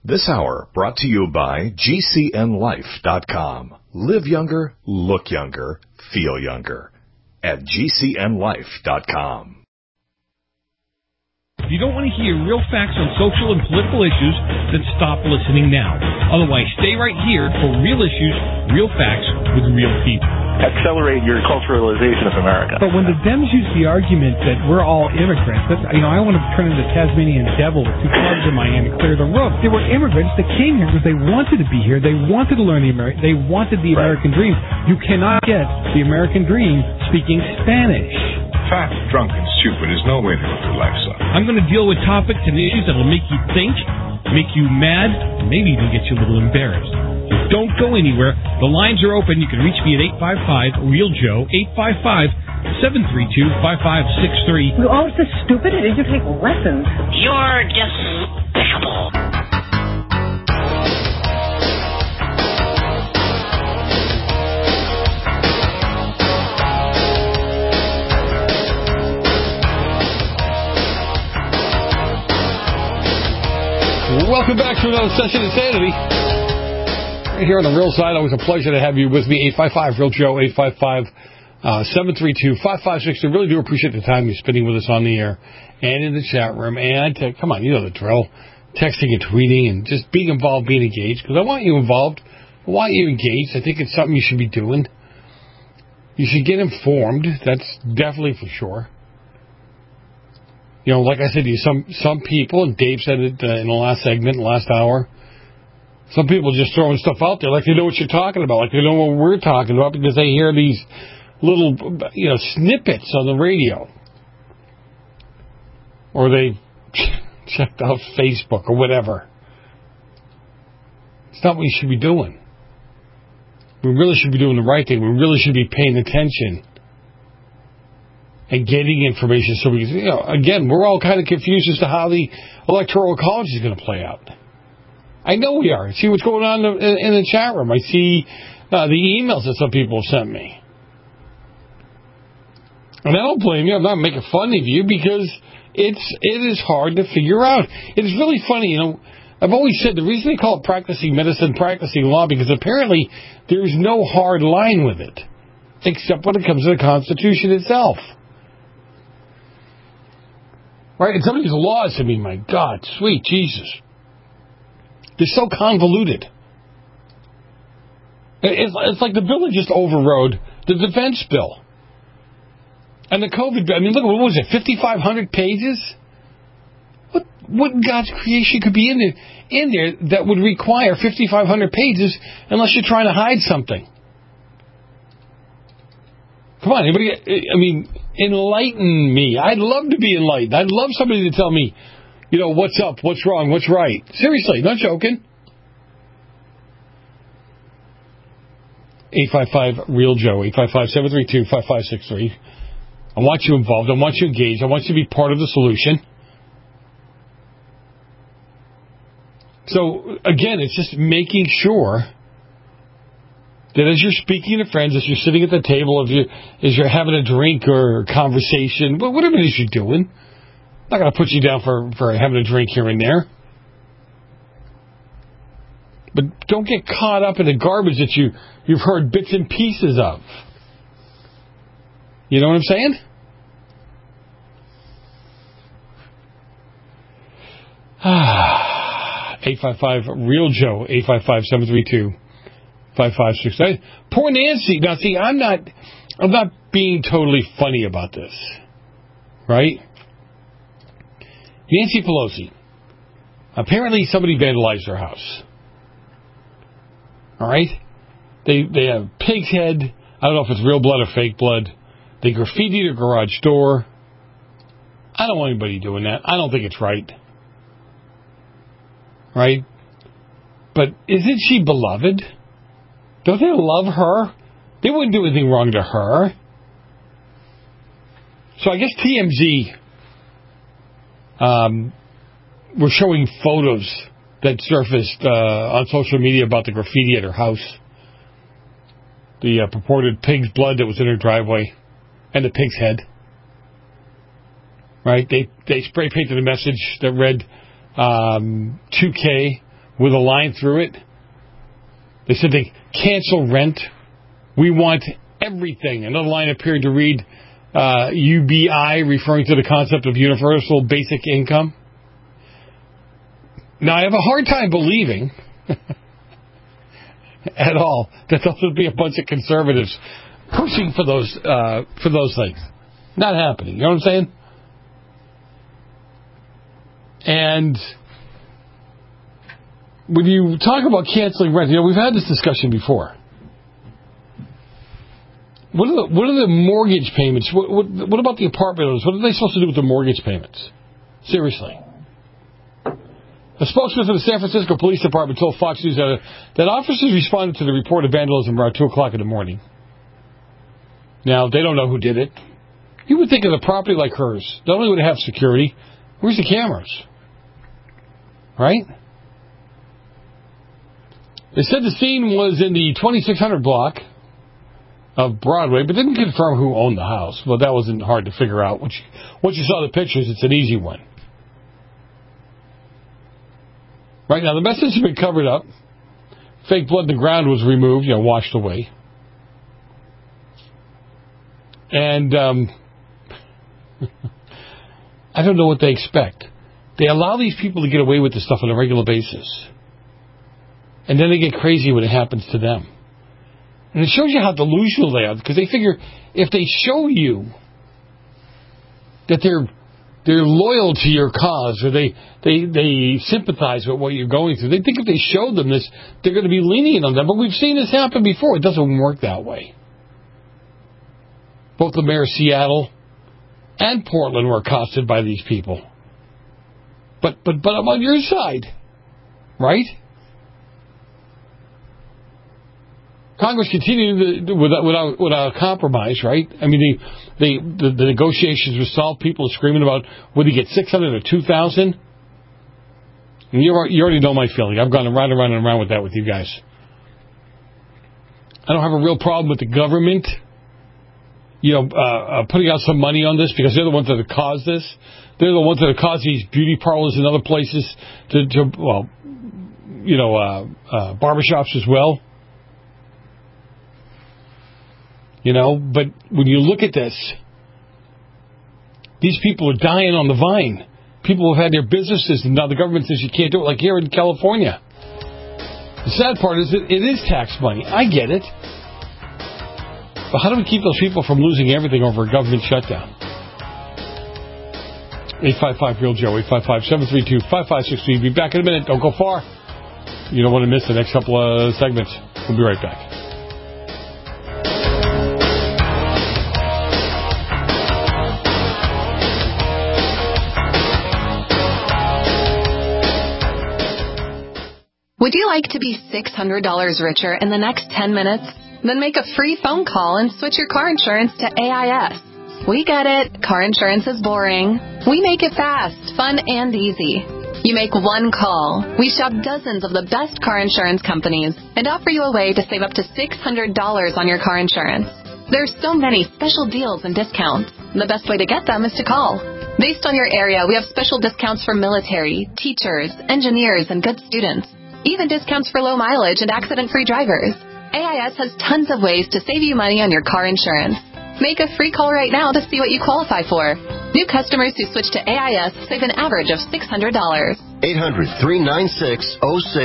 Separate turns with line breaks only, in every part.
This hour brought to you by GCNLife.com. Live younger, look younger, feel younger. At GCNLife.com.
If you don't want to hear real facts on social and political issues, then stop listening now. Otherwise, stay right here for real issues, real facts with real people.
Accelerate your culturalization of America.
But when the Dems use the argument that we're all immigrants, that's, I want to turn into the Tasmanian devil with two clubs in my hand and clear the roof. They were immigrants that came here because they wanted to be here. They wanted to learn they wanted the American dream. You cannot get the American dream speaking Spanish.
Fat, drunk, and stupid is no way to live your life, son.
I'm going to deal with topics and issues that will make you think, make you mad, and maybe even get you a little embarrassed. So don't go anywhere. The lines are open. You can reach me at 855-REAL-JOE, 855-732-5563.
You're all so stupid. Did you take lessons?
You're despicable.
Welcome back to another session of Insanity. Right here on the Real Side, always a pleasure to have you with me. 855-REAL-JOE, 855-732-5563. Really do appreciate the time you're spending with us on the air and in the chat room. And come on, you know the drill. Texting and tweeting and just being involved, being engaged. Because I want you involved. I want you engaged. I think it's something you should be doing. You should get informed. That's definitely for sure. You know, like I said to you, some people, and Dave said it in the last segment, the last hour, some people just throwing stuff out there like they know what you're talking about, like they know what we're talking about because they hear these little, snippets on the radio. Or they checked out Facebook or whatever. It's not what you should be doing. We really should be doing the right thing. We really should be paying attention and getting information so we can, again, we're all kind of confused as to how the Electoral College is going to play out. I know we are. See what's going on in the chat room. I see the emails that some people have sent me. And I don't blame you. I'm not making fun of you because it is hard to figure out. It is really funny, I've always said the reason they call it practicing medicine, practicing law, because apparently there's no hard line with it, except when it comes to the Constitution itself. Right? And some of these laws, my God, sweet Jesus. They're so convoluted. It's like the bill that just overrode the defense bill. And the COVID bill. Look, what was it, 5,500 pages? What in God's creation could be in there that would require 5,500 pages unless you're trying to hide something? Come on, anybody, enlighten me. I'd love to be enlightened. I'd love somebody to tell me, what's up, what's wrong, what's right. Seriously, not joking. 855-REAL-JOE, 855-732-5563. I want you involved. I want you engaged. I want you to be part of the solution. So, again, it's just making sure that as you're speaking to friends, as you're sitting at the table, as you're having a drink or a conversation, whatever it is you're doing, I'm not going to put you down for having a drink here and there. But don't get caught up in the garbage that you've heard bits and pieces of. You know what I'm saying? Ah, 855-REAL-JOE, 855-732-5563. Poor Nancy. Now, see, I'm not being totally funny about this, right? Nancy Pelosi. Apparently, somebody vandalized her house. All right? They have pig's head. I don't know if it's real blood or fake blood. They graffitied her garage door. I don't want anybody doing that. I don't think it's right. Right? But isn't she beloved? Don't they love her? They wouldn't do anything wrong to her. So I guess TMZ were showing photos that surfaced on social media about the graffiti at her house. The purported pig's blood that was in her driveway. And the pig's head. Right? They spray painted a message that read 2K with a line through it. They said they cancel rent. We want everything. Another line appeared to read UBI, referring to the concept of universal basic income. Now, I have a hard time believing at all that those would be a bunch of conservatives pushing for those things. Not happening. You know what I'm saying? And when you talk about canceling rent, we've had this discussion before. What are the mortgage payments? What about the apartment owners? What are they supposed to do with the mortgage payments? Seriously. A spokesman for the San Francisco Police Department told Fox News that officers responded to the report of vandalism around 2 o'clock in the morning. Now, they don't know who did it. You would think of a property like hers, not only would it have security, where's the cameras? Right? They said the scene was in the 2600 block of Broadway, but didn't confirm who owned the house. Well, that wasn't hard to figure out. Once you saw the pictures, it's an easy one. Right now, the message has been covered up. Fake blood in the ground was removed, washed away. And I don't know what they expect. They allow these people to get away with this stuff on a regular basis. And then they get crazy when it happens to them. And it shows you how delusional they are, because they figure if they show you that they're loyal to your cause, or they sympathize with what you're going through, they think if they showed them this, they're going to be lenient on them. But we've seen this happen before. It doesn't work that way. Both the mayor of Seattle and Portland were accosted by these people. But I'm on your side, right? Congress continued without compromise, right? I mean, the negotiations were solved. People are screaming about whether you get 600 or 2,000. And you already know my feeling. I've gone around and around with that with you guys. I don't have a real problem with the government, putting out some money on this, because they're the ones that have caused this. They're the ones that have caused these beauty parlors and other places barbershops as well. But when you look at this, these people are dying on the vine. People have had their businesses, and now the government says you can't do it, like here in California. The sad part is that it is tax money. I get it. But how do we keep those people from losing everything over a government shutdown? 855-REAL-JOE, 855-732-5563. Be back in a minute. Don't go far. You don't want to miss the next couple of segments. We'll be right back.
Would you like to be $600 richer in the next 10 minutes? Then make a free phone call and switch your car insurance to AIS. We get it. Car insurance is boring. We make it fast, fun, and easy. You make one call. We shop dozens of the best car insurance companies and offer you a way to save up to $600 on your car insurance. There's so many special deals and discounts. The best way to get them is to call. Based on your area, we have special discounts for military, teachers, engineers, and good students. Even discounts for low mileage and accident-free drivers. AIS has tons of ways to save you money on your car insurance. Make a free call right now to see what you qualify for. New customers who switch to AIS save an average of $600.
800-396-0650.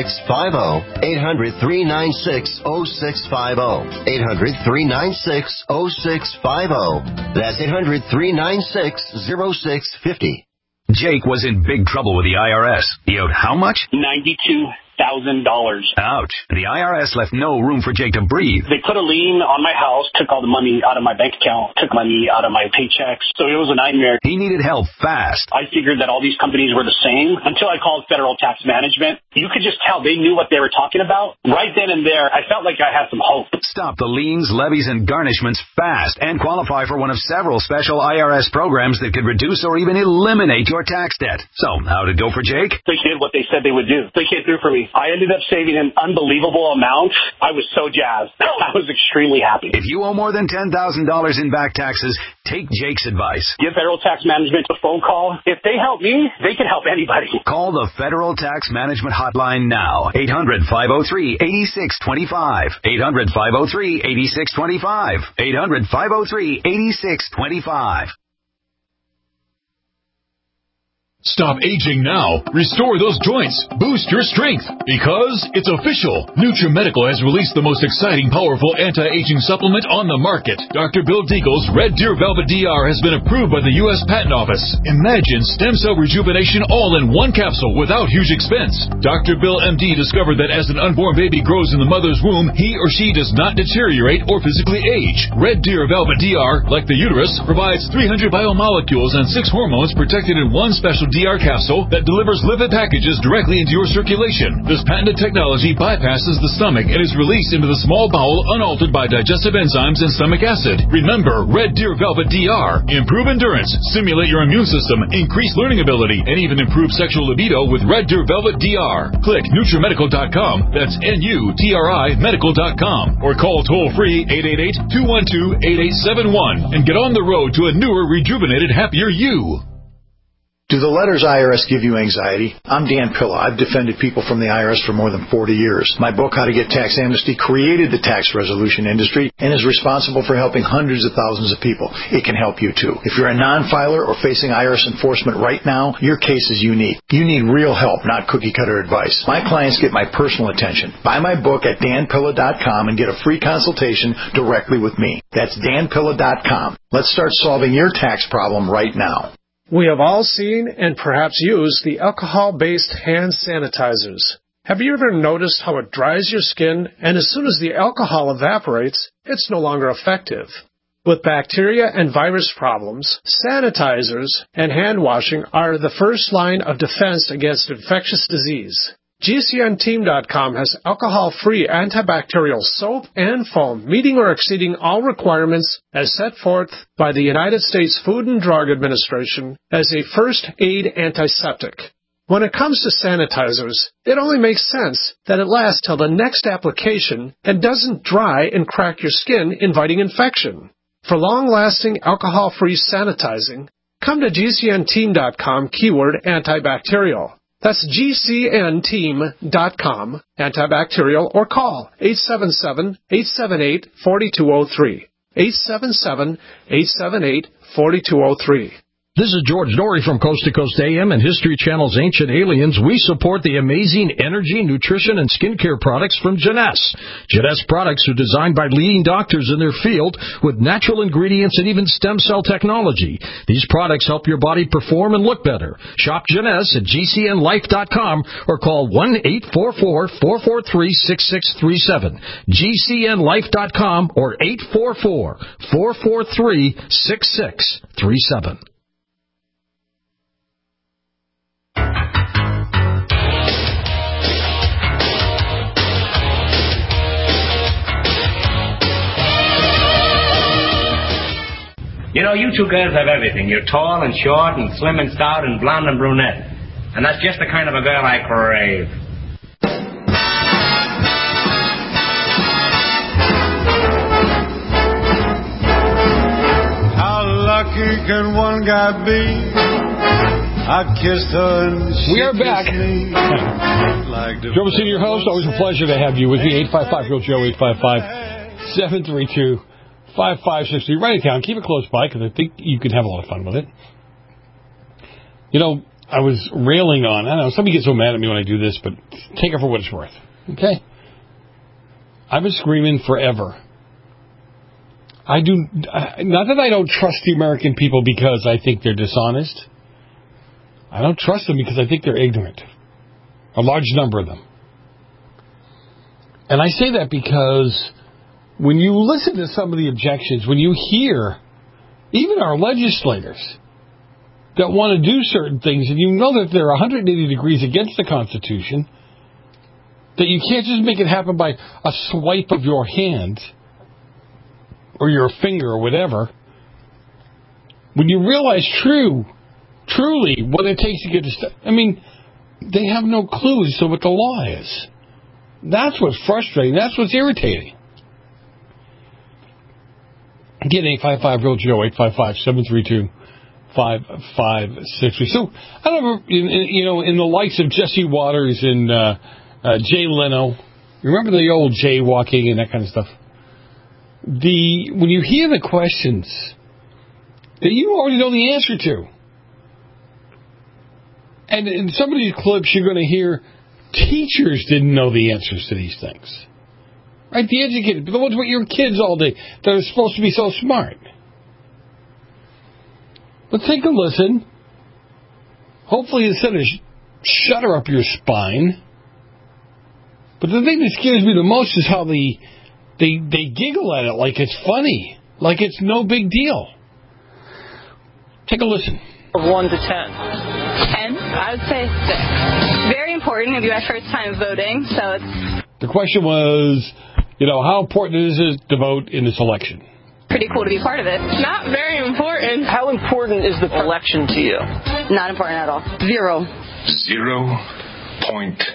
800-396-0650. 800-396-0650. That's 800-396-0650.
Jake was in big trouble with the IRS. He owed how much?
$92,000.
Ouch. The IRS left no room for Jake to breathe.
They put a lien on my house, took all the money out of my bank account, took money out of my paychecks. So it was a nightmare.
He needed help fast.
I figured that all these companies were the same until I called Federal Tax Management. You could just tell they knew what they were talking about. Right then and there, I felt like I had some hope.
Stop the liens, levies, and garnishments fast and qualify for one of several special IRS programs that could reduce or even eliminate your tax debt. So, how'd it go for Jake?
They did what they said they would do. They came through for me. money. I ended up saving an unbelievable amount. I was so jazzed. I was extremely happy.
If you owe more than $10,000 in back taxes, take Jake's advice.
Give Federal Tax Management a phone call. If they help me, they can help anybody.
Call the Federal Tax Management Hotline now. 800-503-8625. 800-503-8625. 800-503-8625.
Stop aging now. Restore those joints. Boost your strength. Because it's official. NutriMedical has released the most exciting, powerful anti-aging supplement on the market. Dr. Bill Deagle's Red Deer Velvet DR has been approved by the U.S. Patent Office. Imagine stem cell rejuvenation all in one capsule without huge expense. Dr. Bill MD discovered that as an unborn baby grows in the mother's womb, he or she does not deteriorate or physically age. Red Deer Velvet DR, like the uterus, provides 300 biomolecules and 6 hormones protected in one special DR capsule that delivers lipid packages directly into your circulation. This patented technology bypasses the stomach and is released into the small bowel unaltered by digestive enzymes and stomach acid. Remember, Red Deer Velvet DR. Improve endurance, stimulate your immune system, increase learning ability, and even improve sexual libido with Red Deer Velvet DR. Click NutriMedical.com. That's NUTRI Medical.com. Or call toll-free 888-212-8871 and get on the road to a newer, rejuvenated, happier you.
Do the letters IRS give you anxiety? I'm Dan Pilla. I've defended people from the IRS for more than 40 years. My book, How to Get Tax Amnesty, created the tax resolution industry and is responsible for helping hundreds of thousands of people. It can help you too. If you're a non-filer or facing IRS enforcement right now, your case is unique. You need real help, not cookie-cutter advice. My clients get my personal attention. Buy my book at danpilla.com and get a free consultation directly with me. That's danpilla.com. Let's start solving your tax problem right now.
We have all seen and perhaps used the alcohol-based hand sanitizers. Have you ever noticed how it dries your skin, and as soon as the alcohol evaporates, it's no longer effective? With bacteria and virus problems, sanitizers and hand washing are the first line of defense against infectious disease. GCNteam.com has alcohol-free antibacterial soap and foam, meeting or exceeding all requirements as set forth by the United States Food and Drug Administration as a first aid antiseptic. When it comes to sanitizers, it only makes sense that it lasts till the next application and doesn't dry and crack your skin, inviting infection. For long-lasting alcohol-free sanitizing, come to GCNteam.com, keyword antibacterial. That's GCNteam.com, antibacterial, or call 877-878-4203. 877-878-4203.
This is George Norrie from Coast to Coast AM and History Channel's Ancient Aliens. We support the amazing energy, nutrition, and skincare products from Jeunesse. Jeunesse products are designed by leading doctors in their field with natural ingredients and even stem cell technology. These products help your body perform and look better. Shop Jeunesse at GCNlife.com or call 1-844-443-6637. GCNlife.com or 844-443-6637.
You know, you two girls have everything. You're tall and short and slim and stout and blonde and brunette. And that's just the kind of a girl I crave.
How lucky can one guy be? I kissed her and she
We are back.
Like
Joe Messina, your host. Always a pleasure to have you with me. 855-REAL-JOE, 855-732-5560. Write it down. Keep it close by because I think you can have a lot of fun with it. You know, I was railing on, I don't know, somebody gets so mad at me when I do this, but take it for what it's worth. Okay? I've been screaming forever. Not that I don't trust the American people because I think they're dishonest. I don't trust them because I think they're ignorant. A large number of them. And I say that because when you listen to some of the objections, when you hear even our legislators that want to do certain things, and you know that they're 180 degrees against the Constitution, that you can't just make it happen by a swipe of your hand or your finger or whatever, when you realize truly what it takes to get this. I mean, They have no clue as to what the law is. That's what's frustrating. That's what's irritating. Again, 855-REAL-GO, 855-732-5563. So, I don't know, in the likes of Jesse Waters and Jay Leno, remember the old jaywalking and that kind of stuff? When you hear the questions that you already know the answer to, and in some of these clips you're going to hear teachers didn't know the answers to these things. Right? The educated, the ones with your kids all day that are supposed to be so smart. But take a listen. Hopefully instead of shudder up your spine. But the thing that scares me the most is how they giggle at it like it's funny. Like it's no big deal. Take a listen.
1 to 10. 10?
I would say 6. Very important. It'll be my first time voting, so it's...
The question was, how important is it to vote in this election?
Pretty cool to be part of it. Not very important.
How important is the election to you?
Not important at all. 0.
0.0.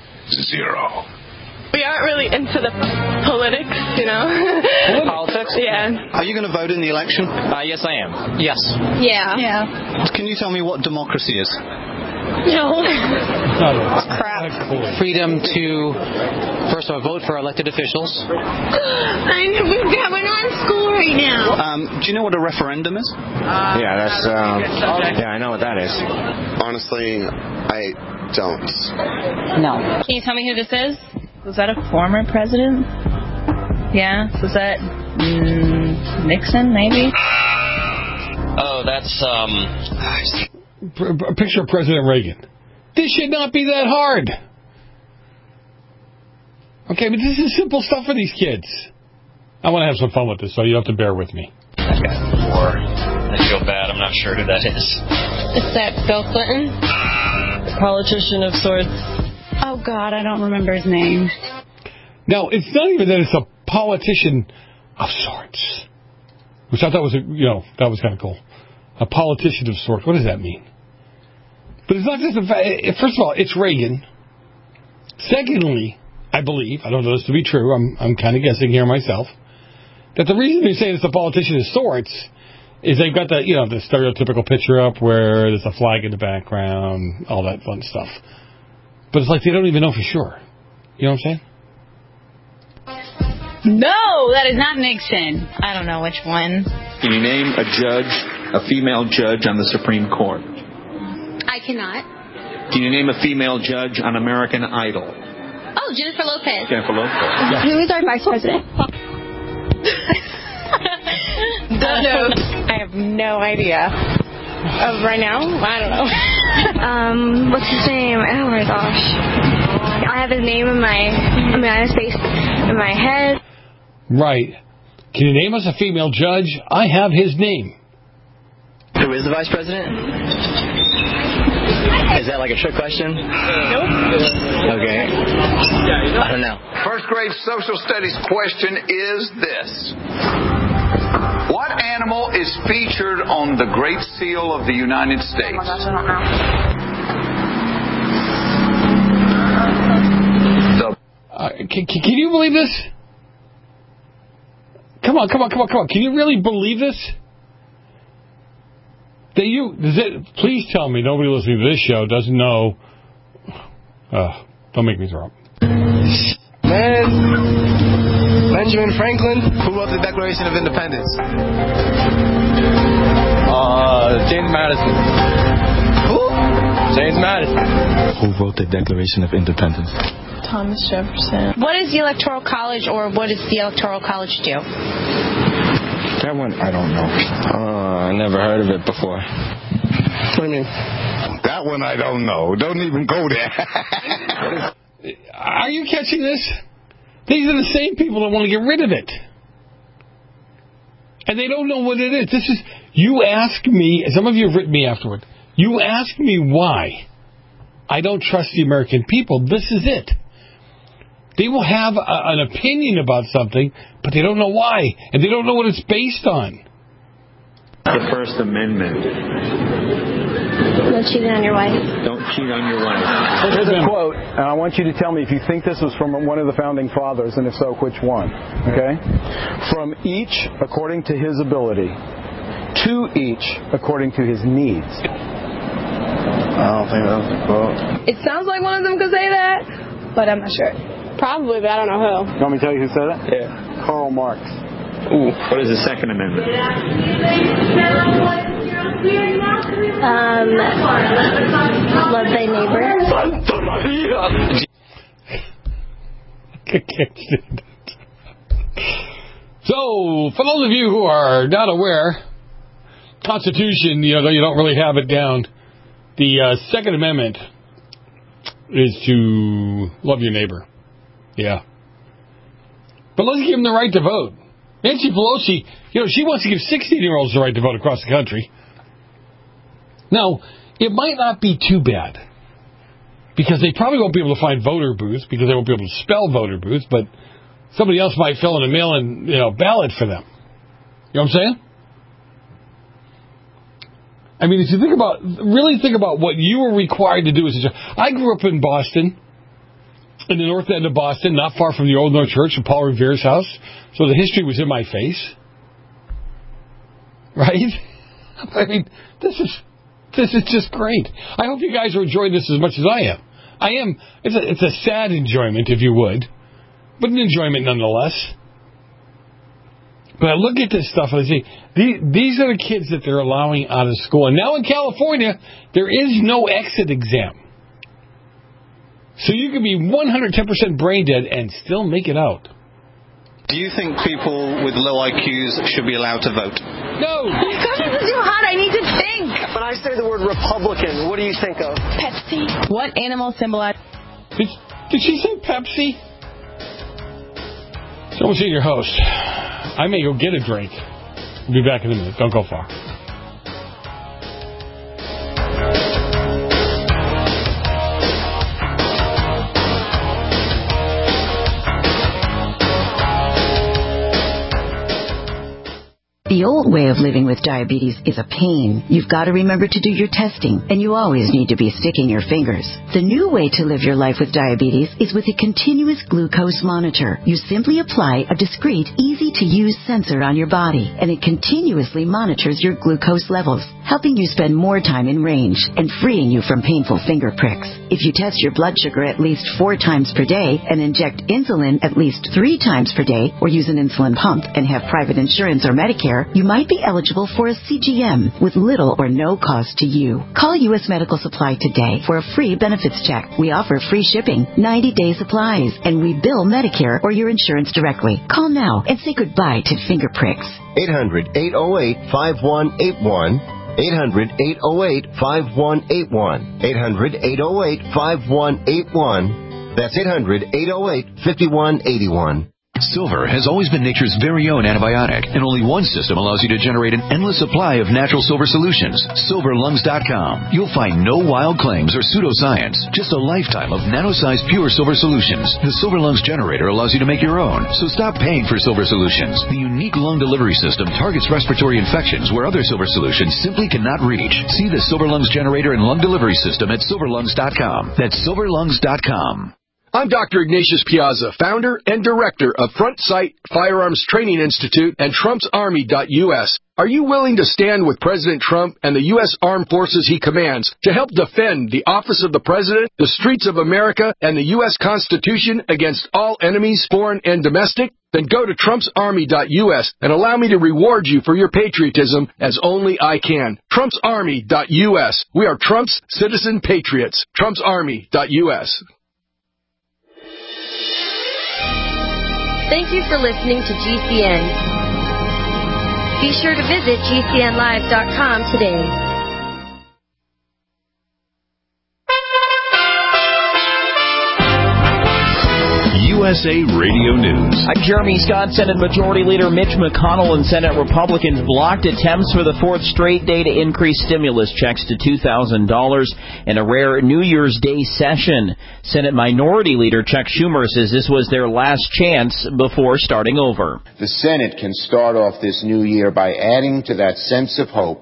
We aren't really into the politics,
Politics?
Yeah.
Are you going to vote in the election?
Yes, I am. Yes.
Yeah.
Can you tell me what democracy is?
No. Crap.
Freedom to, first of all, vote for elected officials.
We're not in school right now.
Do you know what a referendum is?
Yeah, that's. Yeah, I know what that is.
Honestly, I don't.
No. Can you tell me who this is? Was that a former president? Yeah. Was that Nixon, maybe?
Oh, that's
A picture of President Reagan. This should not be that hard. Okay, but this is simple stuff for these kids. I want to have some fun with this, so you have to bear with me.
I've got 4. I feel bad. I'm not sure who that is.
Is that Bill Clinton?
A politician of sorts.
Oh, God, I don't remember his name.
Now, it's not even that it's a politician of sorts, which I thought was, that was kind of cool. A politician of sorts. What does that mean? But it's not just the fact. First of all, it's Reagan. Secondly, I believe, I don't know this to be true, I'm kind of guessing here myself, that the reason they're saying it's a politician of sorts is they've got the stereotypical picture up where there's a flag in the background, all that fun stuff. But it's like they don't even know for sure. You know what I'm saying?
No, that is not Nixon. I don't know which one.
Can you name a female judge on the Supreme Court?
I cannot.
Can you name a female judge on American Idol?
Oh, Jennifer Lopez.
Jennifer Lopez. Yeah.
Who is our vice president? Don't know. I have no idea. Right now? I don't know. What's his name? Oh my gosh. I have his name in my face in my head.
Right. Can you name us a female judge? I have his name.
Who is the vice president? Is that like a trick question?
Nope.
Okay. I don't know.
First grade social studies question is this. What animal is featured on the Great Seal of the United States?
Oh my gosh, I don't know.
Can you believe this? Come on. Can you really believe this? Please tell me nobody listening to this show doesn't know. Don't make me throw up.
Benjamin Franklin. Who wrote the Declaration of Independence? James Madison. Who? James Madison.
Who wrote the Declaration of Independence?
Thomas Jefferson. What is the Electoral College, or what does the Electoral College do?
That one, I don't know. I never heard of it before. What do you mean?
That one I don't know. Don't even go there.
Are you catching this? These are the same people that want to get rid of it. And they don't know what it is. You ask me, some of you have written me afterward, you ask me why I don't trust the American people. This is it. They will have an opinion about something, but they don't know why, and they don't know what it's based on.
The First Amendment.
No cheating on your wife.
Don't cheat on your wife.
Here's a quote, and I want you to tell me if you think this was from one of the founding fathers, and if so, which one. Okay? From each according to his ability, to each according to his needs.
I don't think that was a quote.
It sounds like one of them could say that, but I'm not sure. Probably, but I don't know who.
You want me to tell you who said that?
Yeah.
Karl Marx.
Ooh, what is the Second Amendment?
Love thy neighbor.
I can't stand it. So, for those of you who are not aware, Constitution, you don't really have it down. The Second Amendment is to love your neighbor. Yeah. But let's give them the right to vote. Nancy Pelosi, she wants to give 16-year-olds the right to vote across the country. Now, it might not be too bad, because they probably won't be able to find voter booths, because they won't be able to spell voter booths, but somebody else might fill in a mail-in ballot for them. You know what I'm saying? I mean, if you really think about what you were required to do as a child. I grew up in Boston, in the north end of Boston, not far from the Old North Church and Paul Revere's house, so the history was in my face. Right? I mean, this is just great. I hope you guys are enjoying this as much as I am. It's a sad enjoyment, if you would, but an enjoyment nonetheless. But I look at this stuff and I say, these are the kids that they're allowing out of school. And now in California, there is no exit exam. So you can be 110% brain dead and still make it out.
Do you think people with low IQs should be allowed to vote?
No.
Because it's too hot, I need to think.
When I say the word Republican, what do you think of?
Pepsi. What animal symbolizes...
Did she say Pepsi? So we'll see your host. I may go get a drink. We'll be back in a minute. Don't go far.
The old way of living with diabetes is a pain. You've got to remember to do your testing, and you always need to be sticking your fingers. The new way to live your life with diabetes is with a continuous glucose monitor. You simply apply a discreet, easy-to-use sensor on your body, and it continuously monitors your glucose levels, helping you spend more time in range and freeing you from painful finger pricks. If you test your blood sugar at least 4 times per day and inject insulin at least 3 times per day, or use an insulin pump and have private insurance or Medicare, you might be eligible for a CGM with little or no cost to you. Call U.S. Medical Supply today for a free benefits check. We offer free shipping, 90-day supplies, and we bill Medicare or your insurance directly. Call now and say goodbye to finger pricks.
800-808-5181. 800-808-5181. 800-808-5181. That's 800-808-5181.
Silver has always been nature's very own antibiotic, and only one system allows you to generate an endless supply of natural silver solutions. SilverLungs.com. You'll find no wild claims or pseudoscience, just a lifetime of nano-sized pure silver solutions. The Silver Lungs generator allows you to make your own, so stop paying for silver solutions. The unique lung delivery system targets respiratory infections where other silver solutions simply cannot reach. See the Silver Lungs generator and lung delivery system at SilverLungs.com. That's SilverLungs.com.
I'm Dr. Ignatius Piazza, founder and director of Front Sight Firearms Training Institute and TrumpsArmy.us. Are you willing to stand with President Trump and the U.S. Armed Forces he commands to help defend the office of the President, the streets of America, and the U.S. Constitution against all enemies, foreign and domestic? Then go to TrumpsArmy.us and allow me to reward you for your patriotism as only I can. TrumpsArmy.us. We are Trump's citizen patriots. TrumpsArmy.us.
Thank you for listening to GCN. Be sure to visit GCNlive.com today.
USA Radio News.
I'm Jeremy Scott. Senate Majority Leader Mitch McConnell and Senate Republicans blocked attempts for the fourth straight day to increase stimulus checks to $2,000 in a rare New Year's Day session. Senate Minority Leader Chuck Schumer says this was their last chance before starting over.
The Senate can start off this new year by adding to that sense of hope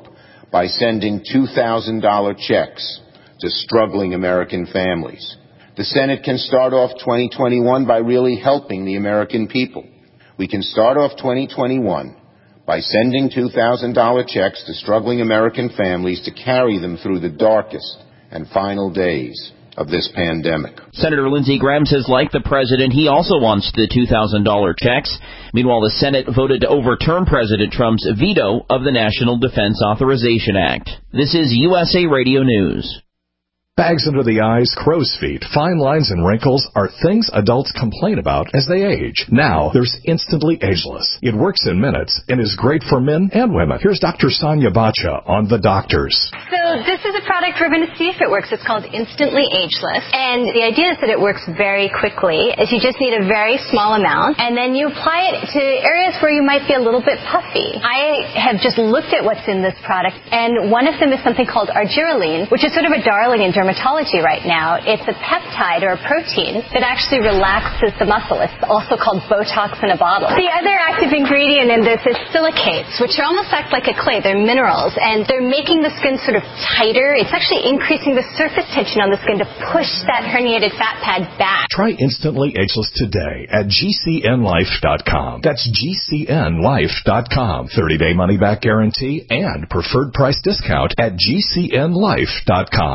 by sending $2,000 checks to struggling American families. The Senate can start off 2021 by really helping the American people. We can start off 2021 by sending $2,000 checks to struggling American families to carry them through the darkest and final days of this pandemic.
Senator Lindsey Graham says, like the president, he also wants the $2,000 checks. Meanwhile, the Senate voted to overturn President Trump's veto of the National Defense Authorization Act. This is USA Radio News.
Bags under the eyes, crow's feet, fine lines, and wrinkles are things adults complain about as they age. Now, there's Instantly Ageless. It works in minutes and is great for men and women. Here's Dr. Sonia Bacha on The Doctors.
So this is a product we're going to see if it works. It's called Instantly Ageless. And the idea is that it works very quickly. Is you just need a very small amount, and then you apply it to areas where you might be a little bit puffy. I have just looked at what's in this product, and one of them is something called argireline, which is sort of a darling in dermatology right now. It's a peptide or a protein that actually relaxes the muscle. It's also called Botox in a bottle. The other active ingredient in this is silicates, which almost act like a clay. They're minerals, and they're making the skin sort of tighter. It's actually increasing the surface tension on the skin to push that herniated fat pad back.
Try Instantly Ageless today at GCNlife.com. That's GCNlife.com. 30-day money-back guarantee and preferred price discount at GCNlife.com.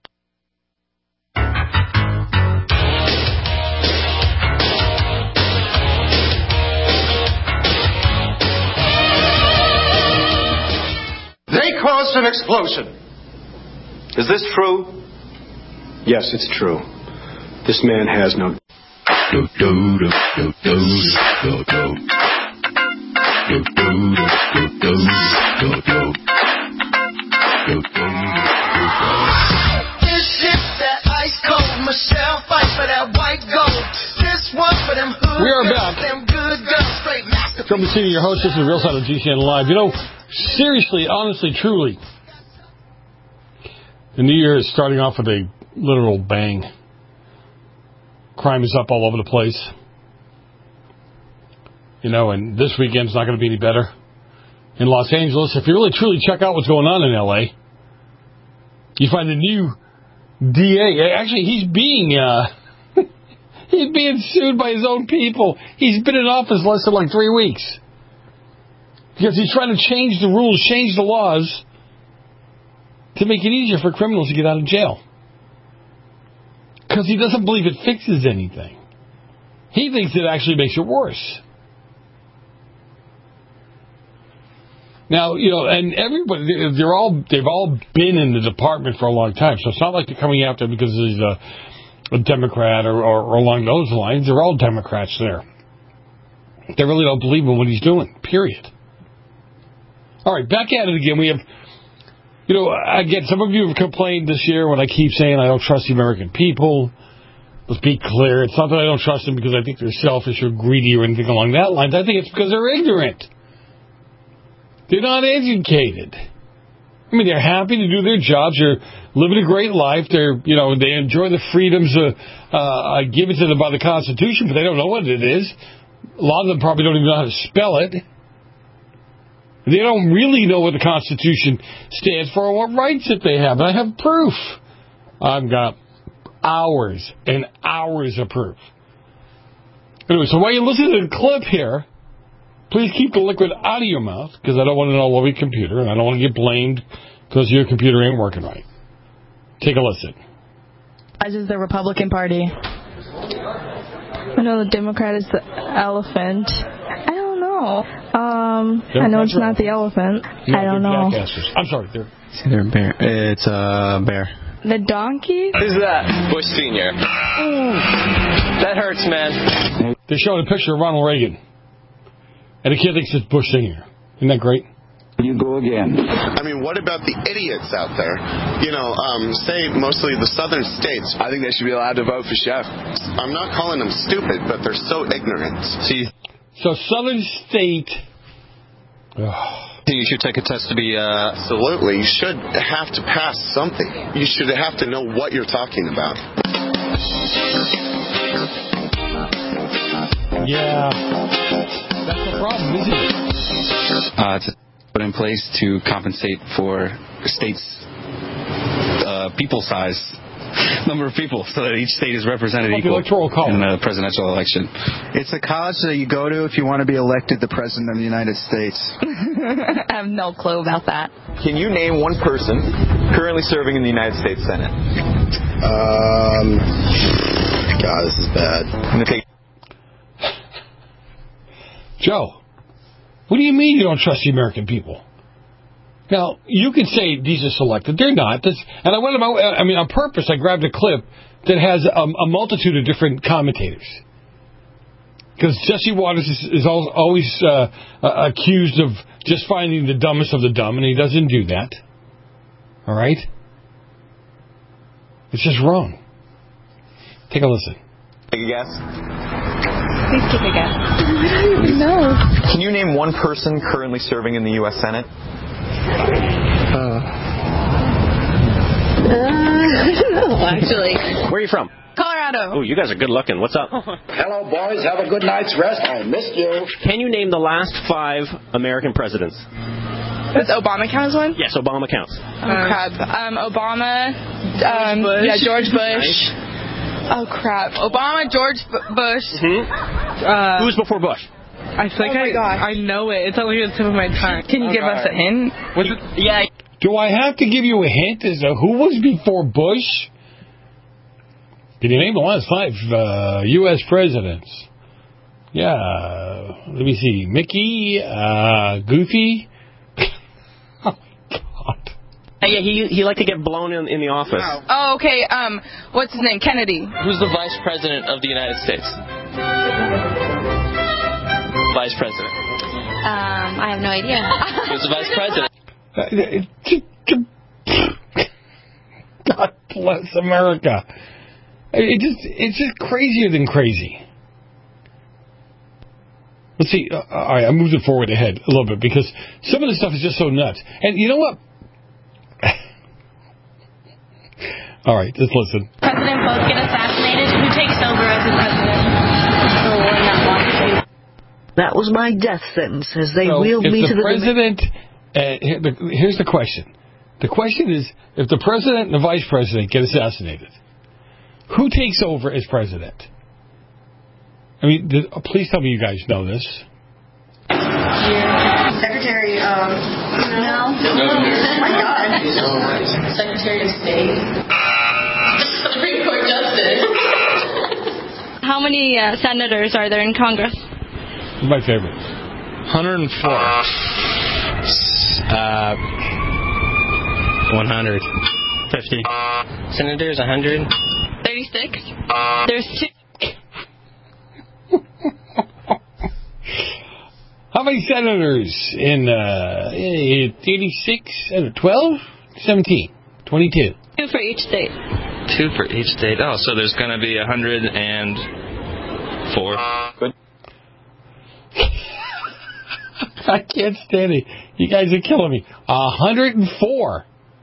They caused an explosion. Is this true?
Yes, it's true. This man has no...
This shit that ice cold. Michelle fight for that white gold. This one for them hood.
We are back.
Them good girls, straight masterpiece.
From the city, your host, this is Real Side of GCN Live. You know, seriously, honestly, truly, the new year is starting off with a literal bang. Crime is up all over the place. You know, and this weekend's not going to be any better. In Los Angeles, if you really truly check out what's going on in L.A., you find a new DA. Actually, he's being sued by his own people. He's been in office less than like 3 weeks. Because he's trying to change the rules, change the laws to make it easier for criminals to get out of jail. Because he doesn't believe it fixes anything. He thinks it actually makes it worse. Now, you know, and everybody, they've all been in the department for a long time, so it's not like they're coming after because he's a Democrat or along those lines. They're all Democrats there. They really don't believe in what he's doing, period. All right, back at it again. We have, you know, again, some of you have complained this year when I keep saying I don't trust the American people. Let's be clear. It's not that I don't trust them because I think they're selfish or greedy or anything along that line. I think it's because they're ignorant. They're not educated. I mean, they're happy to do their jobs. They're living a great life. They're, you know, they enjoy the freedoms given to them by the Constitution, but they don't know what it is. A lot of them probably don't even know how to spell it. They don't really know what the Constitution stands for or what rights that they have. And I have proof. I've got hours and hours of proof. Anyway, so while you listen to the clip here, please keep the liquid out of your mouth, because I don't want to know all over your computer, and I don't want to get blamed because your computer ain't working right. Take a listen.
This is the Republican Party. I know the Democrat is the elephant. I don't know. I know it's not the elephant.
No,
I don't know.
I'm sorry.
They're a bear. It's a bear.
The donkey?
Who's that? Bush Sr. That hurts, man.
They showed a picture of Ronald Reagan. And the kid thinks it's Bush Sr. Isn't that great?
You go again. I mean, what about the idiots out there? You know, say mostly the southern states. I think they should be allowed to vote for Chef. I'm not calling them stupid, but they're so ignorant. See,
so southern state.
You should take a test to be...
Absolutely. You should have to pass something. You should have to know what you're talking about.
Yeah. That's the problem, isn't it?
put in place to compensate for states' people size, number of people, so that each state is represented equal in the presidential election.
It's a college that you go to if you want to be elected the president of the United States.
I have no clue about that.
Can you name one person currently serving in the United States Senate?
God, this is bad.
Joe, what do you mean you don't trust the American people? Now, you could say these are selected. They're not. And I went on purpose, I grabbed a clip that has a multitude of different commentators. Because Jesse Waters is always accused of just finding the dumbest of the dumb, and he doesn't do that. All right? It's just wrong. Take a listen.
Take a guess.
Please take a guess. I don't even know.
Can you name one person currently serving in the U.S. Senate?
I don't know, actually.
Where are you from?
Colorado.
Oh, you guys are good looking. What's up?
Hello, boys. Have a good night's rest. I missed you.
Can you name the last 5 American presidents?
Does Obama count as one?
Yes, Obama counts.
Oh, crap. Obama. George Bush.
Nice.
Oh, crap. Obama, George Bush.
Mm-hmm. Who was before Bush?
I feel like I know it. It's only at the tip of my tongue. Can you give us a hint?
Yeah.
Do I have to give you a hint as to who was before Bush? Can you name the last 5 U.S. presidents? Yeah. Let me see. Mickey, Goofy. Oh, God.
Yeah, he liked to get blown in the office.
Oh, okay. What's his name? Kennedy.
Who's the vice president of the United States? Vice president.
I have no idea.
Who's the vice president?
God bless America. It's just crazier than crazy. Let's see. All right, I moved it forward ahead a little bit because some of the stuff is just so nuts. And you know what? All right, just listen.
President both get assassinated. Who takes over as the president? The one that wants to.
That was my death sentence as they wheeled me to the
president. Here's the question. The question is, if the president and the vice president get assassinated, who takes over as president? I mean, please tell me you guys know this.
Secretary of... No. Oh, my God. Secretary of State. Supreme Court Justice. How many senators are there in Congress?
My favorite.
104. 150.
Senators, 100.
36. There's 2.
How many senators in 86? 12? 17? 22?
2 for each state.
2 for each state. Oh, so there's going to be 104. Good.
I can't stand it. You guys are killing me. 104.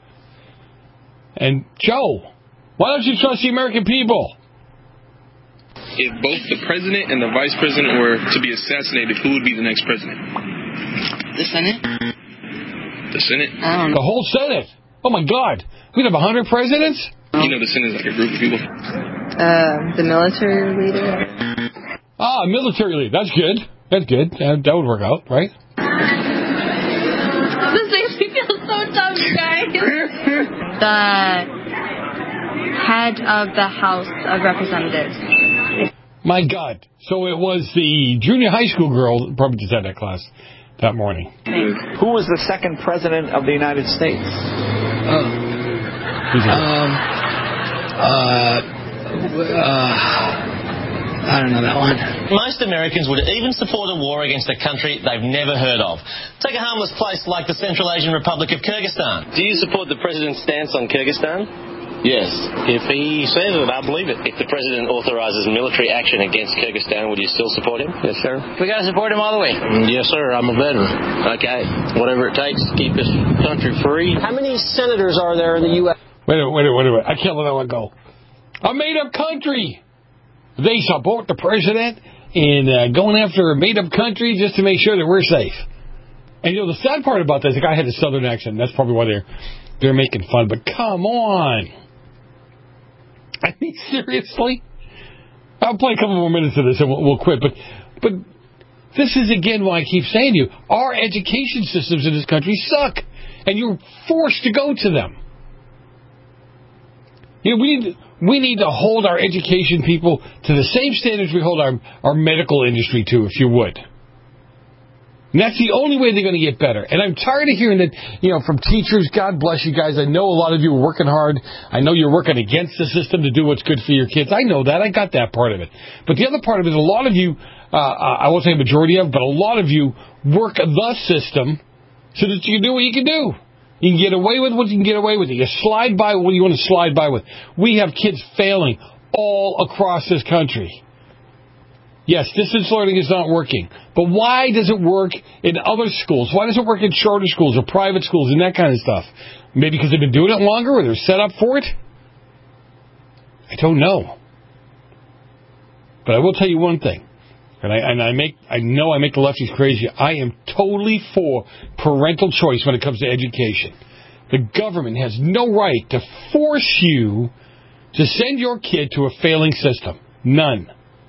And Joe, why don't you trust the American people?
If both the president and the vice president were to be assassinated, who would be the next president?
The Senate?
The Senate?
The whole Senate. Oh, my God. We'd have 100 presidents?
You know the Senate is like a group of people.
The military leader.
Military leader. That's good. That's good. That would work out, right?
This makes me feel so dumb, you guys. The head of the House of Representatives.
My God. So it was the junior high school girl that probably just had that class that morning.
Who was the second president of the United States? I don't know that one.
Most Americans would even support a war against a country they've never heard of. Take a harmless place like the Central Asian Republic of Kyrgyzstan. Do you support the president's stance on Kyrgyzstan? Yes. If he says it, I believe it. If the president authorizes military action against Kyrgyzstan, would you still support him? Yes, sir. We got to support him all the way. Yes, sir. I'm a veteran. Okay. Whatever it takes to keep this country free.
How many senators are there in the U.S.?
Wait a minute. I can't let that one go. A made-up country. They support the president in going after a made-up country just to make sure that we're safe. And, the sad part about this, the guy had a southern accent. That's probably why they're making fun. But come on. I mean, seriously? I'll play a couple more minutes of this and we'll quit. But this is, again, why I keep saying to you, our education systems in this country suck. And you're forced to go to them. We need to hold our education people to the same standards we hold our medical industry to, if you would. And that's the only way they're going to get better. And I'm tired of hearing that, from teachers. God bless you guys. I know a lot of you are working hard. I know you're working against the system to do what's good for your kids. I know that. I got that part of it. But the other part of it is a lot of you, I won't say a majority of, but a lot of you work the system so that you can do what you can do. You can get away with what you can get away with. You slide by what you want to slide by with. We have kids failing all across this country. Yes, distance learning is not working. But why does it work in other schools? Why does it work in charter schools or private schools and that kind of stuff? Maybe because they've been doing it longer or they're set up for it? I don't know. But I will tell you one thing. And I know I make the lefties crazy. I am totally for parental choice when it comes to education. The government has no right to force you to send your kid to a failing system. None.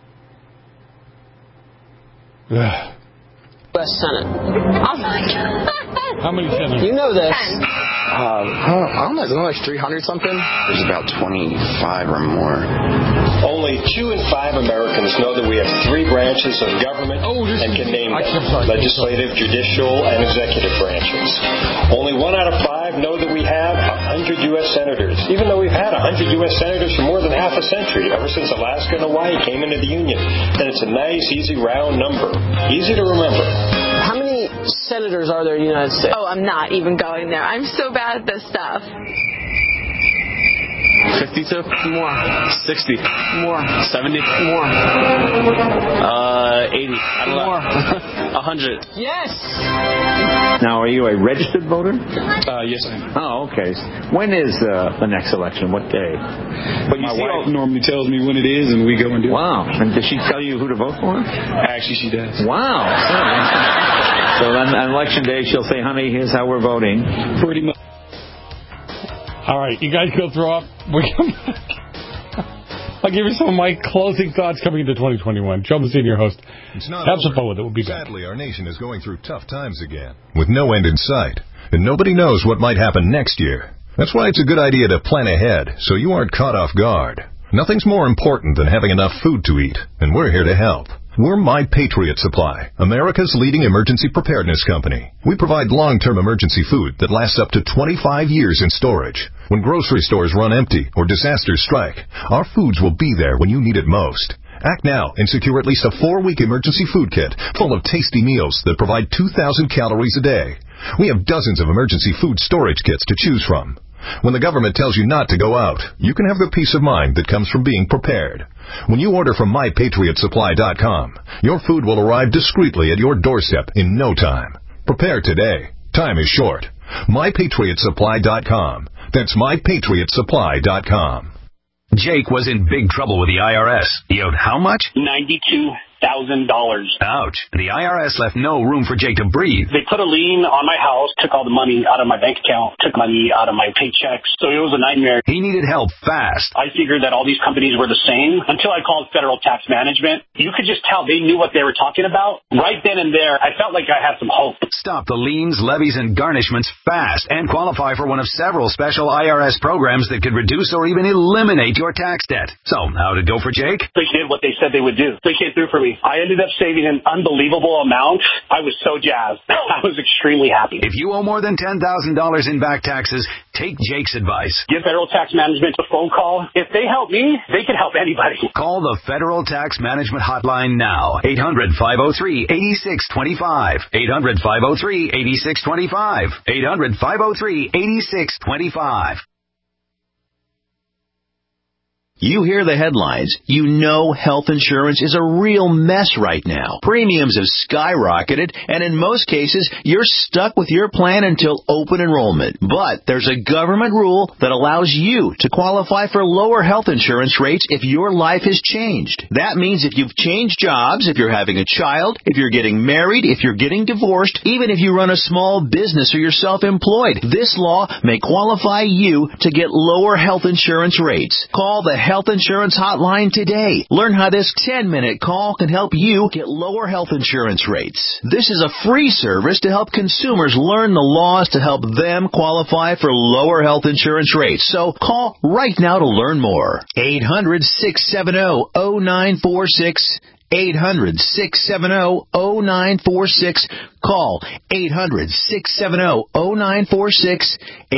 U.S. Senate. Oh my God.
How many senators?
You know this.
I don't know. There's only like 300 something. There's about 25 or more.
Only 2 in 5 Americans know that we have 3 branches of government and can name them: legislative, judicial, and executive branches. Only 1 out of 5 know that we have 100 U.S. senators, even though we've had 100 U.S. senators for more than half a century, ever since Alaska and Hawaii came into the Union. And it's a nice, easy, round number. Easy to remember.
How many senators are there in the United States?
Oh, I'm not even going there. I'm so bad at this stuff.
52?
More.
60?
More.
70?
More.
80? I don't know.
More.
100?
Yes!
Now, are you a registered voter?
Yes, I am.
Oh, okay. When is the next election? What day?
But my wife normally tells me when it is, and we go and do it.
Wow. And does she tell you who to vote for?
Actually, she does.
Wow. So on election day, she'll say, honey, here's how we're voting.
Pretty much.
All right, you guys go throw up. We come back. I'll give you some of my closing thoughts coming into 2021. Joe Messina, your host. Have some fun with it. We'll be back.
Sadly, our nation is going through tough times again, with no end in sight, and nobody knows what might happen next year. That's why it's a good idea to plan ahead, so you aren't caught off guard. Nothing's more important than having enough food to eat, and we're here to help. We're My Patriot Supply, America's leading emergency preparedness company. We provide long-term emergency food that lasts up to 25 years in storage. When grocery stores run empty or disasters strike, our foods will be there when you need it most. Act now and secure at least a 4-week emergency food kit full of tasty meals that provide 2,000 calories a day. We have dozens of emergency food storage kits to choose from. When the government tells you not to go out, you can have the peace of mind that comes from being prepared. When you order from MyPatriotSupply.com, your food will arrive discreetly at your doorstep in no time. Prepare today. Time is short. MyPatriotSupply.com. That's MyPatriotSupply.com.
Jake was in big trouble with the IRS. He owed how much?
$92,000.
Ouch. The IRS left no room for Jake to breathe.
They put a lien on my house, took all the money out of my bank account, took money out of my paychecks. So it was a nightmare.
He needed help fast.
I figured that all these companies were the same until I called Federal Tax Management. You could just tell they knew what they were talking about. Right then and there, I felt like I had some hope.
Stop the liens, levies, and garnishments fast and qualify for one of several special IRS programs that could reduce or even eliminate your tax debt. So, how'd it go for Jake?
They did what they said they would do. They came through for me. I ended up saving an unbelievable amount. I was so jazzed. I was extremely happy.
If you owe more than $10,000 in back taxes, take Jake's advice.
Give Federal Tax Management a phone call. If they help me, they can help anybody.
Call the Federal Tax Management Hotline now. 800-503-8625. 800-503-8625. 800-503-8625.
You hear the headlines. You know health insurance is a real mess right now. Premiums have skyrocketed, and in most cases, you're stuck with your plan until open enrollment. But there's a government rule that allows you to qualify for lower health insurance rates if your life has changed. That means if you've changed jobs, if you're having a child, if you're getting married, if you're getting divorced, even if you run a small business or you're self-employed, this law may qualify you to get lower health insurance rates. Call the Health Insurance Hotline today. Learn how this 10-minute call can help you get lower health insurance rates. This is a free service to help consumers learn the laws to help them qualify for lower health insurance rates. So call right now to learn more. 800-670-0946. 800-670-0946. Call 800-670-0946.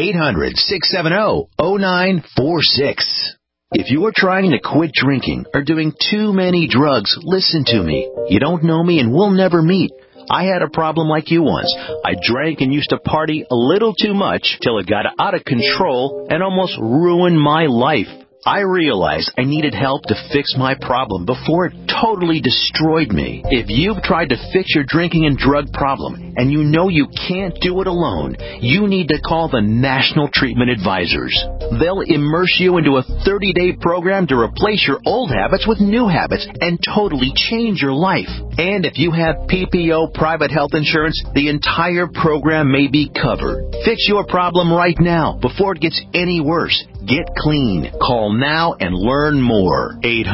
800-670-0946. If you are trying to quit drinking or doing too many drugs, listen to me. You don't know me and we'll never meet. I had a problem like you once. I drank and used to party a little too much till it got out of control and almost ruined my life. I realized I needed help to fix my problem before it totally destroyed me. If you've tried to fix your drinking and drug problem and you know you can't do it alone, you need to call the National Treatment Advisors. They'll immerse you into a 30-day program to replace your old habits with new habits and totally change your life. And if you have PPO private health insurance, the entire program may be covered. Fix your problem right now before it gets any worse. Get clean. Call now and learn more.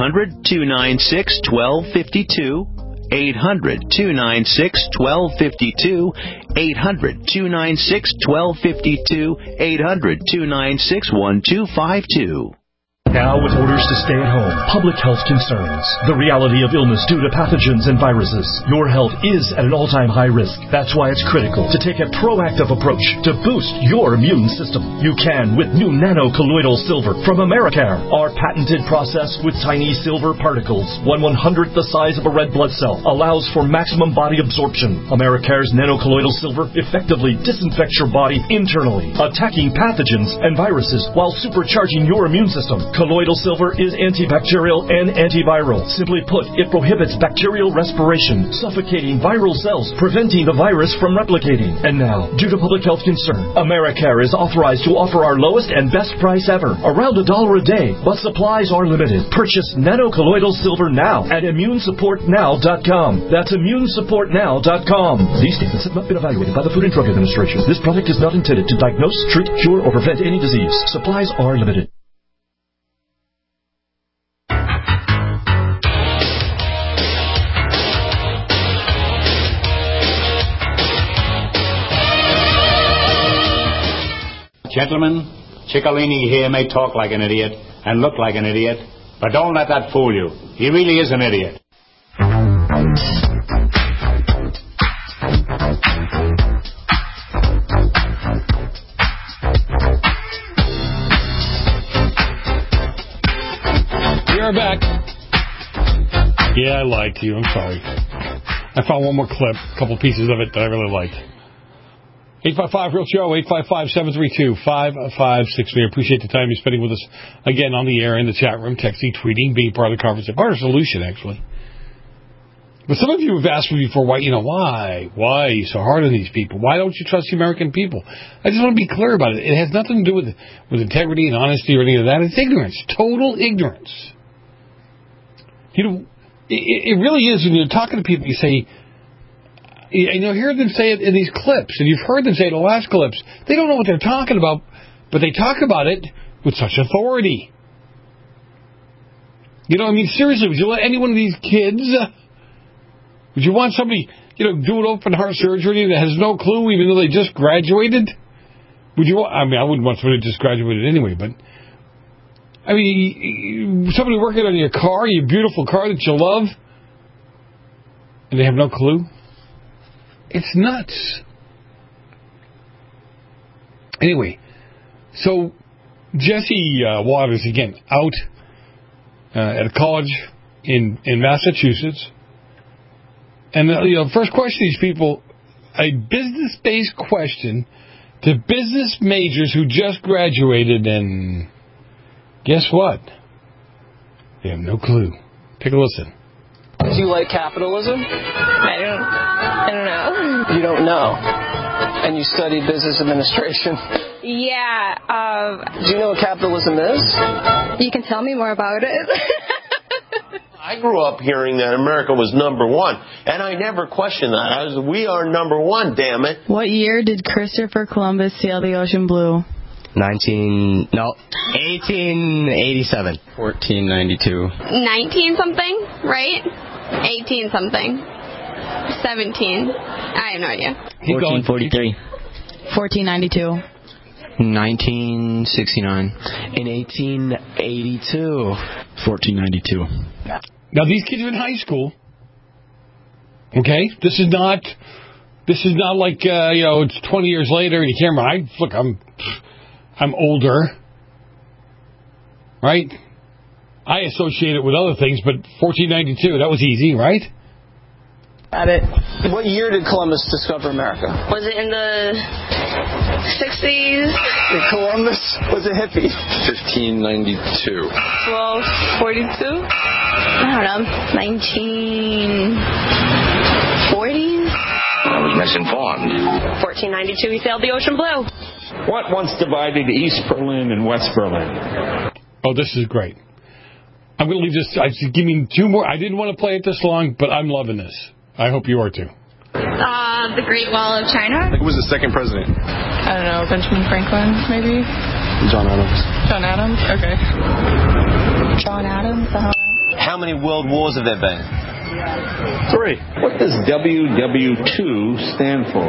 800-296-1252. 800-296-1252. 800-296-1252. 800-296-1252.
Now, with orders to stay at home, public health concerns, the reality of illness due to pathogens and viruses, your health is at an all-time high risk. That's why it's critical to take a proactive approach to boost your immune system. You can with new nano-colloidal silver from Americare. Our patented process with tiny silver particles, 1/100th the size of a red blood cell, allows for maximum body absorption. Americare's nano-colloidal silver effectively disinfects your body internally, attacking pathogens and viruses while supercharging your immune system. Colloidal silver is antibacterial and antiviral. Simply put, it prohibits bacterial respiration, suffocating viral cells, preventing the virus from replicating. And now, due to public health concern, Americare is authorized to offer our lowest and best price ever, around $1 a day, but supplies are limited. Purchase nano-colloidal silver now at immunesupportnow.com. That's immunesupportnow.com. These statements have not been evaluated by the Food and Drug Administration. This product is not intended to diagnose, treat, cure, or prevent any disease. Supplies are limited.
Gentlemen, Ciccolini here may talk like an idiot and look like an idiot, but don't let that fool you. He really is an idiot.
We are back. Yeah, I lied to you. I'm sorry. I found one more clip, a couple pieces of it that I really liked. 855-REAL-SHOW, 855-732-5563. I appreciate the time you're spending with us again on the air, in the chat room, texting, tweeting, being part of the conversation. Part of the solution, actually. But some of you have asked me before, why are you so hard on these people? Why don't you trust the American people? I just want to be clear about it. It has nothing to do with integrity and honesty or any of that. It's ignorance, total ignorance. You know, it really is. When you're talking to people, you say, and you'll hear them say it in these clips, and you've heard them say it in the last clips. They don't know what they're talking about, but they talk about it with such authority. You know, I mean, seriously, would you let any one of these kids, would you want somebody, doing open heart surgery that has no clue, even though they just graduated? Would you? I mean, I wouldn't want somebody who just graduated anyway, but I mean, somebody working on your car, your beautiful car that you love, and they have no clue? It's nuts. Anyway, so Jesse Waters, again, out at a college in Massachusetts. And, first question to these people, a business-based question to business majors who just graduated, and guess what? They have no clue. Take a listen.
Do you like capitalism?
I don't know.
You don't know. And you studied business administration.
Yeah.
Do you know what capitalism is?
You can tell me more about it.
I grew up hearing that America was number one, and I never questioned that. We are number one, damn it.
What year did Christopher Columbus sail the ocean blue?
1887. 1492.
19-something, right? 18-something. 17. I have no idea.
1443.
1492.
1969. In 1882. 1492.
Now, these kids are in high school. Okay? This is not like, it's 20 years later and you can't remember. Look, I'm older. Right? I associate it with other things, but 1492, that was easy, right?
Got it. What year did Columbus discover America?
Was it in the 60s?
Columbus was a hippie.
1592.
1242? I don't know. 1940s?
I was misinformed.
1492, he sailed the ocean blue.
What once divided East Berlin and West Berlin?
Oh, this is great. I'm going to leave this. Give me two more. I didn't want to play it this long, but I'm loving this. I hope you are too.
The Great Wall of China.
Who was the second president?
I don't know. Benjamin Franklin, maybe?
John Adams.
John Adams? Okay. John Adams?
How many world wars have there been?
3. What does WW2 stand for?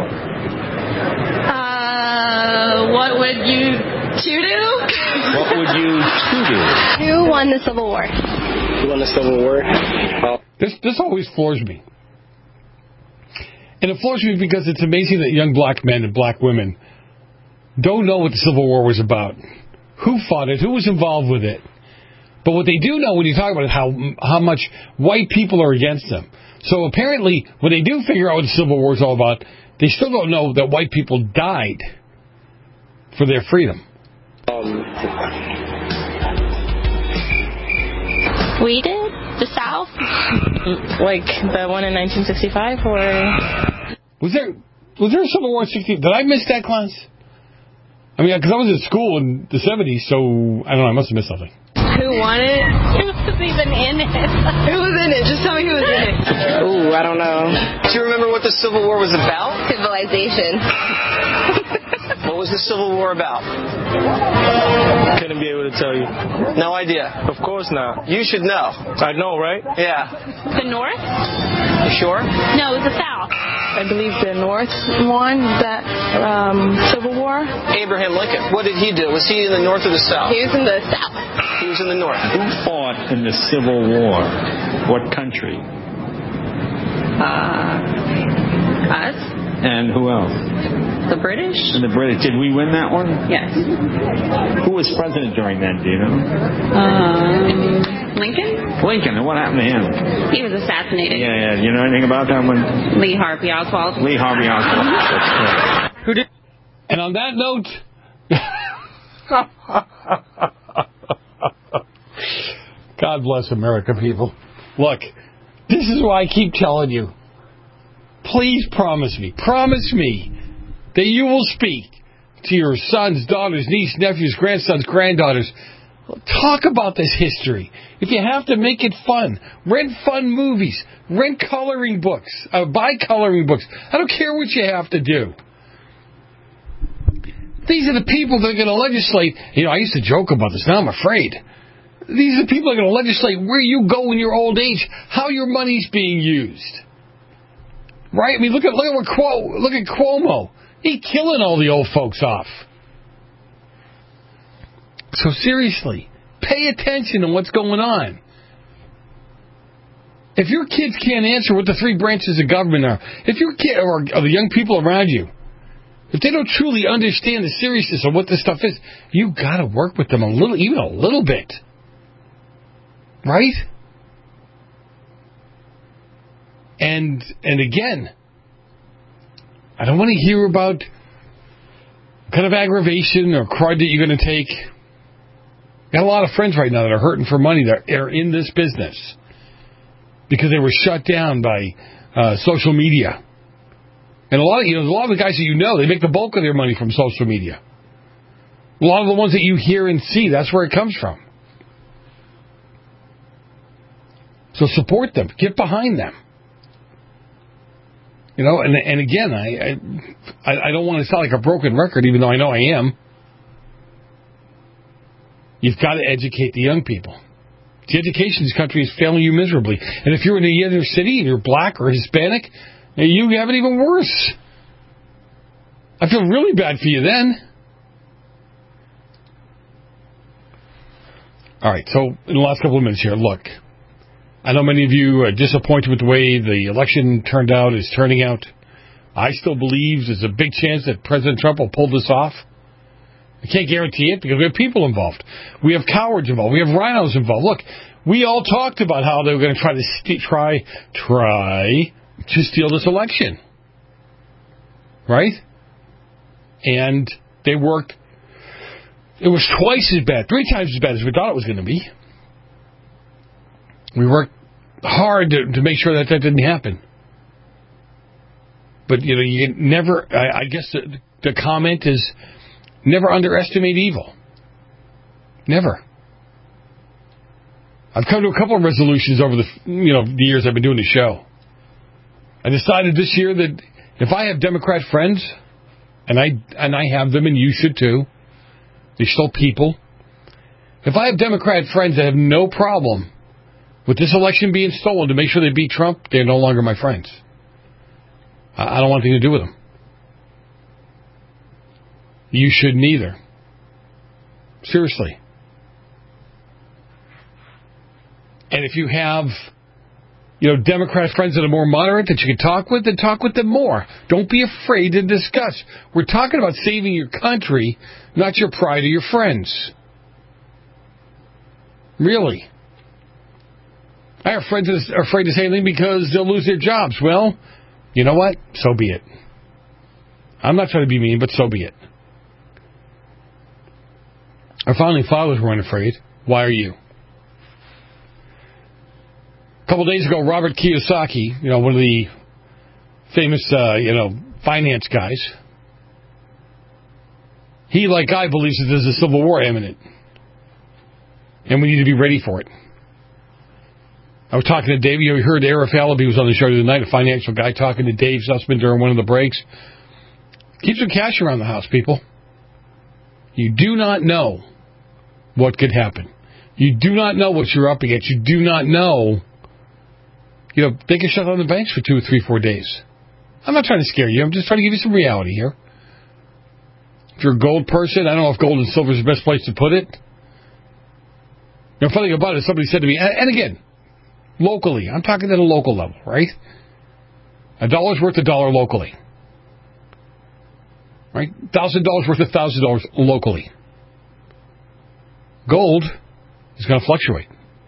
What would you two do?
What would you two do?
Who won the Civil War?
Who won the Civil War?
This always floors me. And it floors me because it's amazing that young black men and black women don't know what the Civil War was about. Who fought it? Who was involved with it? But what they do know when you talk about it, how much white people are against them. So apparently, when they do figure out what the Civil War is all about, they still don't know that white people died for their freedom.
We did? The South?
Like the one in 1965, or?
Was there a Civil War in 60? Did I miss that, class? I mean, because I was at school in the 70s, so I don't know, I must have missed something.
Who won it? Who was even in it? Who was in it? Just tell me who was in it.
Ooh, I don't know. Do you remember what the Civil War was about?
Civilization.
What was the Civil War about?
Couldn't be able to tell you.
No idea.
Of course not.
You should know.
I know, right?
Yeah.
The North?
You sure?
No, it was the South.
I believe the North won that Civil War.
Abraham Lincoln. What did he do? Was he in the North or the South?
He was in the South.
He was in the North.
Who fought in the Civil War? What country?
Us.
And who else?
The British.
And the British. Did we win that one?
Yes.
Who was president during that, do you know?
Lincoln?
Lincoln. And what happened to him?
He was assassinated.
Yeah. You know anything about that one?
Lee Harvey Oswald.
Lee Harvey Oswald. That's correct.
Who did? And on that note... God bless America, people. Look, this is why I keep telling you. Please promise me that you will speak to your sons, daughters, nieces, nephews, grandsons, granddaughters. Talk about this history. If you have to, make it fun. Rent fun movies. Rent coloring books. Buy coloring books. I don't care what you have to do. These are the people that are going to legislate. You know, I used to joke about this. Now I'm afraid. These are the people that are going to legislate where you go in your old age, how your money's being used. Right? I mean, look at Cuomo. He's killing all the old folks off. So seriously, pay attention to what's going on. If your kids can't answer what the 3 branches of government are, if your kid or the young people around you, if they don't truly understand the seriousness of what this stuff is, you got to work with them even a little bit. Right? And again, I don't want to hear about what kind of aggravation or crud that you're going to take. Got a lot of friends right now that are hurting for money that are in this business because they were shut down by social media. And a lot of the guys that you know, they make the bulk of their money from social media. A lot of the ones that you hear and see, that's where it comes from. So support them. Get behind them. And again, I don't want to sound like a broken record, even though I know I am. You've got to educate the young people. The education in this country is failing you miserably. And if you're in the inner city and you're black or Hispanic, you have it even worse. I feel really bad for you then. All right, so in the last couple of minutes here, look. I know many of you are disappointed with the way the election is turning out. I still believe there's a big chance that President Trump will pull this off. I can't guarantee it because we have people involved. We have cowards involved. We have rhinos involved. Look, we all talked about how they were going to try to steal this election. Right? And they worked. It was twice as bad, 3 times as bad as we thought it was going to be. We worked hard to make sure that didn't happen. But, you can never, I guess the comment is never underestimate evil. Never. I've come to a couple of resolutions over the years I've been doing the show. I decided this year that if I have Democrat friends, and I have them, and you should too, they're still people. If I have Democrat friends that have no problem with this election being stolen to make sure they beat Trump, they're no longer my friends. I don't want anything to do with them. You shouldn't either. Seriously. And if you have, Democrat friends that are more moderate that you can talk with, then talk with them more. Don't be afraid to discuss. We're talking about saving your country, not your pride or your friends. Really. I have friends that are afraid to say anything because they'll lose their jobs. Well, you know what? So be it. I'm not trying to be mean, but so be it. Our founding fathers weren't afraid. Why are you? A couple of days ago, Robert Kiyosaki, one of the famous, finance guys, he, like I, believes that there's a civil war imminent. And we need to be ready for it. I was talking to Dave. You heard Arif Alabi was on the show tonight, a financial guy, talking to Dave Sussman during one of the breaks. Keep some cash around the house, people. You do not know what could happen. You do not know what you're up against. You do not know. They can shut down the banks for 2 or 3, 4 days. I'm not trying to scare you. I'm just trying to give you some reality here. If you're a gold person, I don't know if gold and silver is the best place to put it. The funny thing about it, somebody said to me, and again, locally, I'm talking at a local level, right? $1 worth $1 locally. Right? $1,000 worth $1,000 locally. Gold is going to fluctuate.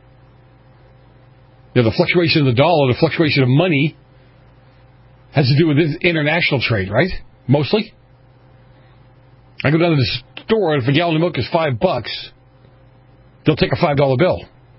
The fluctuation of the dollar, the fluctuation of money, has to do with this international trade, right? Mostly. I go down to the store, and if a gallon of milk is $5, they'll take a $5 bill.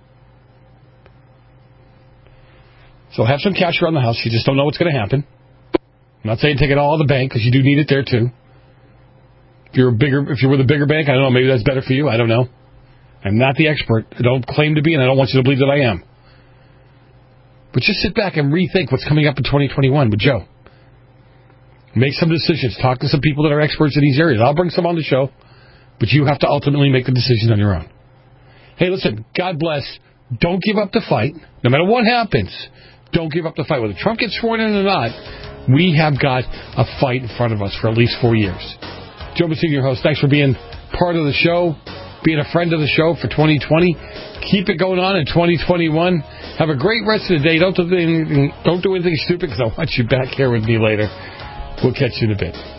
So have some cash around the house. You just don't know what's going to happen. I'm not saying take it all out of the bank, because you do need it there too. If you're with a bigger bank, I don't know, maybe that's better for you. I don't know. I'm not the expert. I don't claim to be, and I don't want you to believe that I am. But just sit back and rethink what's coming up in 2021 with Joe. Make some decisions. Talk to some people that are experts in these areas. I'll bring some on the show, but you have to ultimately make the decision on your own. Hey, listen, God bless. Don't give up the fight. No matter what happens, don't give up the fight. Whether Trump gets sworn in or not, we have got a fight in front of us for at least 4 years. Joe Messina, your host. Thanks for being part of the show, being a friend of the show for 2020. Keep it going on in 2021. Have a great rest of the day. Don't do anything stupid, because I want you back here with me later. We'll catch you in a bit.